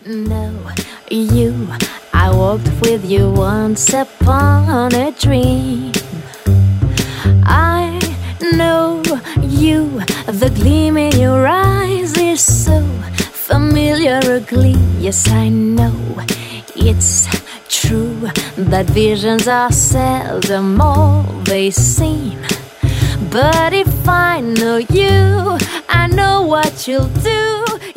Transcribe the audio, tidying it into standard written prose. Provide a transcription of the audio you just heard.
know you. I walked with you once upon a dream. I know you. The gleam in your eyes is so familiar a gleam. Yes, I know it's true that visions are seldom all they seem. But if I know you, I know what you'll do.